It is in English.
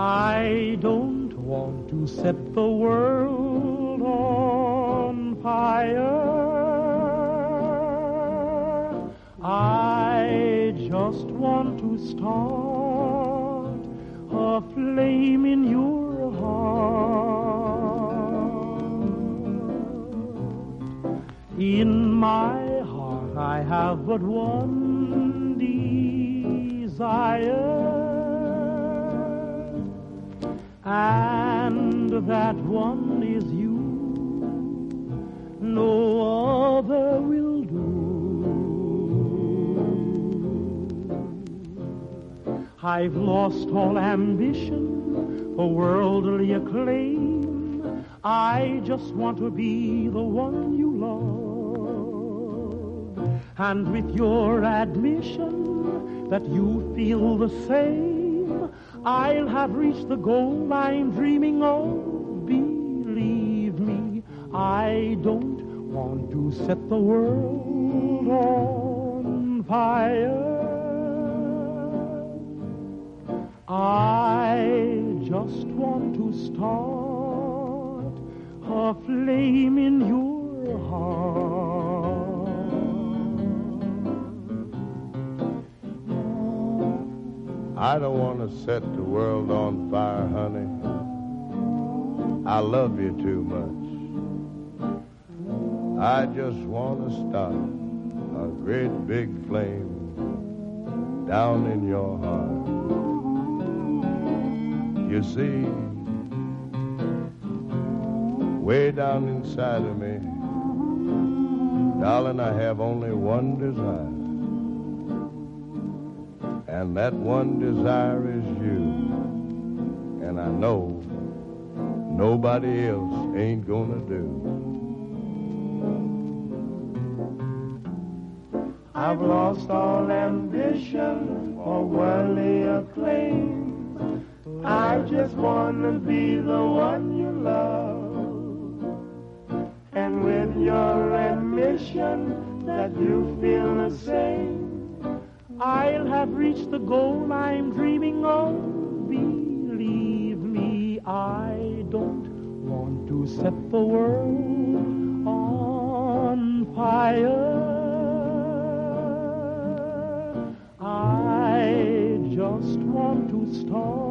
I don't want to set the world on fire. I just want to start a flame in your heart. In my heart I have but one desire, and that one is you. No other will do. I've lost all ambition for worldly acclaim. I just want to be the one you love. And with your admission that you feel the same, I'll have reached the goal I'm dreaming of. Believe me, I don't want to set the world on fire. I just want to start a flame in your heart. I don't want to set the world on fire, honey. I love you too much. I just want to start a great big flame down in your heart. You see, way down inside of me, darling, I have only one desire. And that one desire is you. And I know nobody else ain't gonna do. I've lost all ambition for worldly acclaim. I just want to be the one you love. And with your admission that you feel the same, I'll have reached the goal I'm dreaming of. Believe me, I don't want to set the world on fire. I just want to start